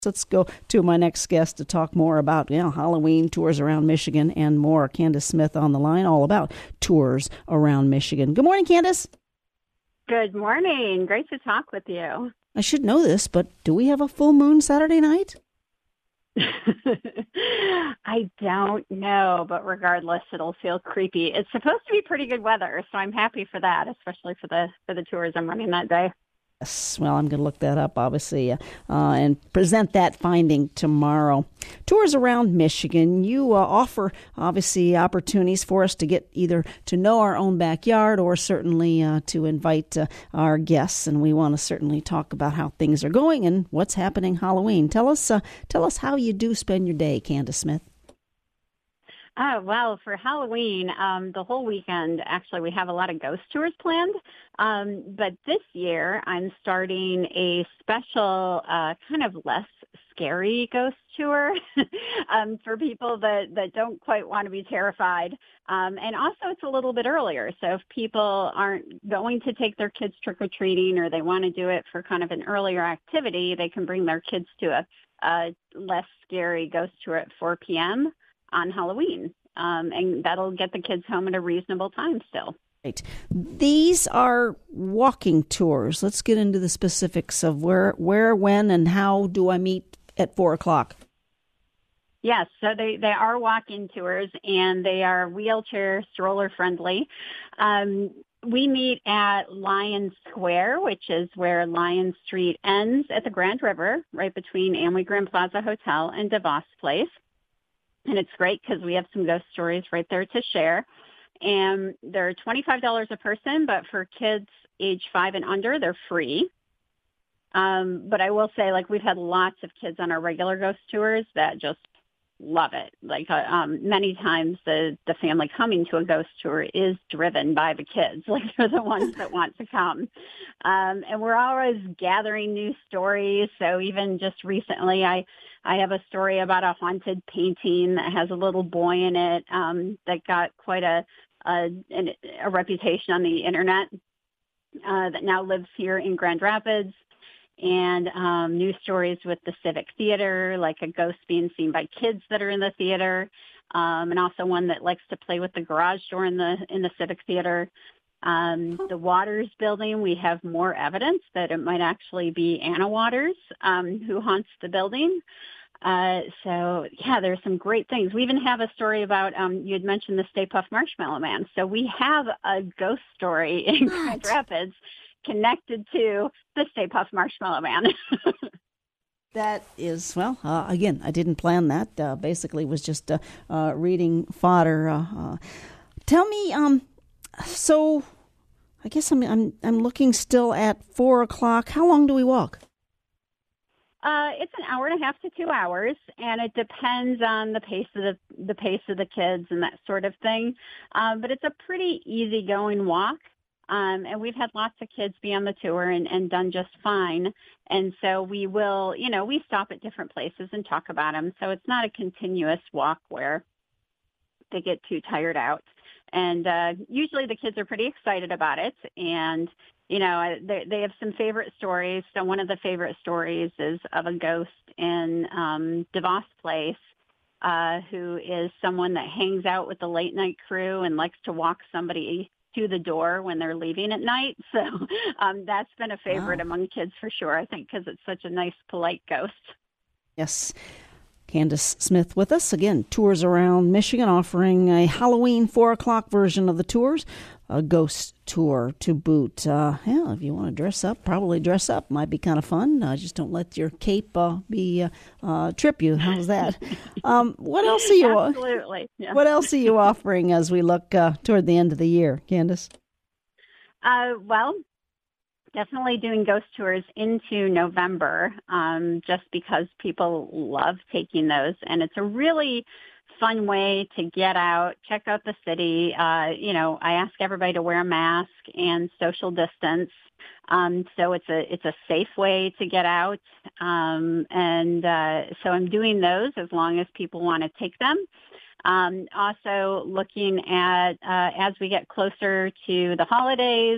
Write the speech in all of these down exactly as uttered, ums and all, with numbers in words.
Let's go to my next guest to talk more about you know, Halloween tours around Michigan and more. Candace Smith on the line, all about tours around Michigan. Good morning, Candace. Good morning. Great to talk with you. I should know this, but do we have a full moon Saturday night? I don't know, but regardless, it'll feel creepy. It's supposed to be pretty good weather, so I'm happy for that, especially for the for the tours I'm running that day. Yes, well, I'm going to look that up, obviously, uh, and present that finding tomorrow. Tours around Michigan, you uh, offer, obviously, opportunities for us to get either to know our own backyard or certainly uh, to invite uh, our guests, and we want to certainly talk about how things are going and what's happening Halloween. Tell us, uh, tell us how you do spend your day, Candace Smith. Oh, well, for Halloween, um, the whole weekend, actually, we have a lot of ghost tours planned. Um, but this year, I'm starting a special, uh, kind of less scary ghost tour um, for people that, that don't quite want to be terrified. Um, and also, it's a little bit earlier. So if people aren't going to take their kids trick-or-treating or they want to do it for kind of an earlier activity, they can bring their kids to a, a less scary ghost tour at four p.m. on Halloween, um, and that'll get the kids home at a reasonable time still. Right. These are walking tours. Let's get into the specifics of where, where, when, and how do I meet at four o'clock? Yes, so they, they are walking tours, and they are wheelchair stroller friendly. Um, we meet at Lion Square, which is where Lion Street ends at the Grand River, right between Amway Grand Plaza Hotel and DeVos Place. And it's great because we have some ghost stories right there to share. And they're twenty-five dollars a person, but for kids age five and under, they're free. Um, but I will say, like, we've had lots of kids on our regular ghost tours that just love it. Like, uh, um, many times the, the family coming to a ghost tour is driven by the kids. Like, they're the ones that want to come. Um, and we're always gathering new stories. So even just recently, I, I have a story about a haunted painting that has a little boy in it um, that got quite a, a, a reputation on the internet uh, that now lives here in Grand Rapids. And um, news stories with the Civic Theater, like a ghost being seen by kids that are in the theater, um, and also one that likes to play with the garage door in the in the Civic Theater. Um, the Waters building, we have more evidence that it might actually be Anna Waters um, who haunts the building. Uh, so, yeah, there's some great things. We even have a story about, um, you had mentioned the Stay Puft Marshmallow Man. So we have a ghost story in Grand Rapids connected to the Stay Puft Marshmallow Man. That is, well, uh, again, I didn't plan that. Uh, basically was just uh, uh, reading fodder. Uh, uh, tell me, um, so I guess I'm, I'm I'm looking still at four o'clock. How long do we walk? Uh, it's an hour and a half to two hours, and it depends on the pace of the the pace of the kids and that sort of thing. Um, but it's a pretty easygoing walk. Um, and we've had lots of kids be on the tour and, and done just fine. And so we will, you know, we stop at different places and talk about them. So it's not a continuous walk where they get too tired out. And uh, usually the kids are pretty excited about it. And, you know, they, they have some favorite stories. So one of the favorite stories is of a ghost in um, DeVos Place, uh, who is someone that hangs out with the late night crew and likes to walk somebody to the door when they're leaving at night. So um, that's been a favorite wow. among kids for sure, I think, because it's such a nice, polite ghost. Yes. Candace Smith with us. Again, tours around Michigan offering a Halloween four o'clock version of the tours, a ghost tour to boot. Uh, yeah, if you want to dress up, probably dress up. Might be kind of fun. Uh, just don't let your cape uh, be uh, uh, trip you. How's that? Um, what else are you? Absolutely. Yeah. What else are you offering as we look uh, toward the end of the year, Candace? Uh, well, definitely doing ghost tours into November, um, just because people love taking those, and it's a really fun way to get out, check out the city. Uh, you know, I ask everybody to wear a mask and social distance. Um, so it's a it's a safe way to get out. Um, and uh, so I'm doing those as long as people want to take them. Um, also looking at, uh, as we get closer to the holidays,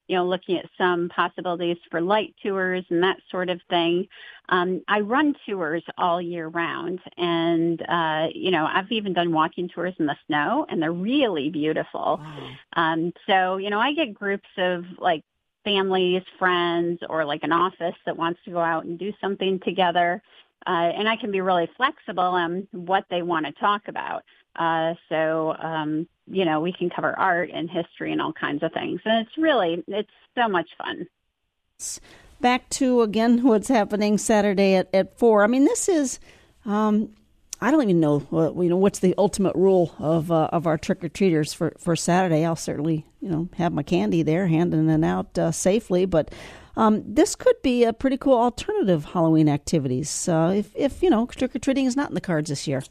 you know, looking at some possibilities for light tours and that sort of thing. Um, I run tours all year round, and, uh, you know, I've even done walking tours in the snow, and they're really beautiful. Wow. Um, so, you know, I get groups of, like, families, friends, or, like, an office that wants to go out and do something together, uh, and I can be really flexible on what they want to talk about. Uh, so, um, you know, we can cover art and history and all kinds of things. And it's really, it's so much fun. Back to, again, what's happening Saturday at, at four. I mean, this is, um, I don't even know, what, you know, what's the ultimate rule of uh, of our trick-or-treaters for, for Saturday. I'll certainly, you know, have my candy there, handing it out uh, safely. But um, this could be a pretty cool alternative Halloween activities uh, if, if, you know, trick-or-treating is not in the cards this year.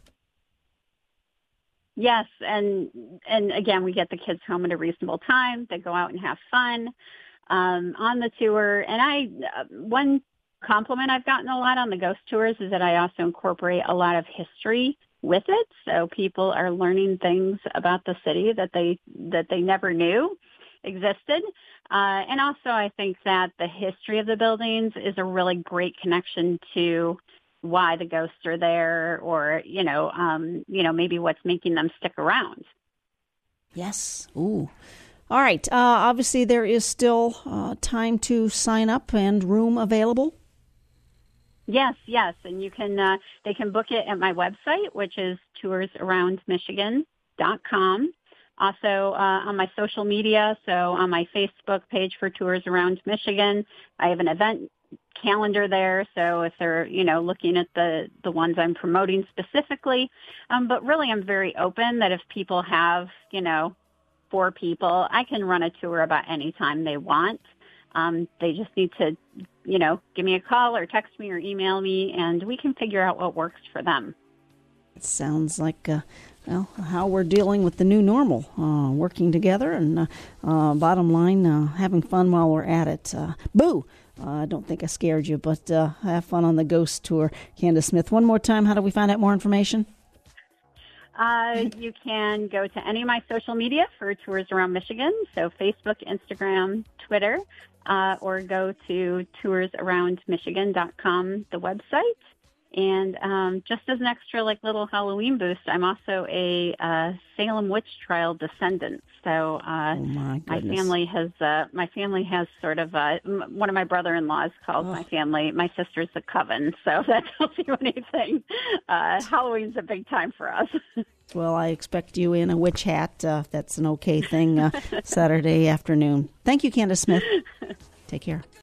Yes, and and again, we get the kids home at a reasonable time. They go out and have fun um, on the tour. And I, uh, one compliment I've gotten a lot on the ghost tours is that I also incorporate a lot of history with it. So people are learning things about the city that they that they never knew existed. Uh, and also, I think that the history of the buildings is a really great connection to why the ghosts are there, or, you know, um, you know, maybe what's making them stick around. Yes. Ooh. All right. Uh, obviously, there is still uh, time to sign up and room available. Yes, yes. And you can, uh, they can book it at my website, which is tours around michigan dot com. Also uh, on my social media, so on my Facebook page for Tours Around Michigan, I have an event calendar there, so if they're, you know, looking at the the ones I'm promoting specifically, um, but really I'm very open that if people have, you know, four people, I can run a tour about any time they want. Um, they just need to, you know, give me a call or text me or email me, and we can figure out what works for them. It sounds like uh, well, how we're dealing with the new normal, uh, working together and uh, uh, bottom line, uh, having fun while we're at it. Uh, boo! Uh, I don't think I scared you, but uh, have fun on the ghost tour. Candace Smith, one more time, how do we find out more information? Uh, you can go to any of my social media for Tours Around Michigan, so Facebook, Instagram, Twitter, uh, or go to tours around michigan dot com, the website. And um, just as an extra, like, little Halloween boost, I'm also a uh, Salem witch trial descendant. So uh, oh my, my family has uh, my family has sort of uh, m- one of my brother-in-laws called oh. my family my sister's the coven. So that tells you anything. Uh, Halloween's a big time for us. Well, I expect you in a witch hat. Uh, that's an okay thing. Uh, Saturday afternoon. Thank you, Candace Smith. Take care.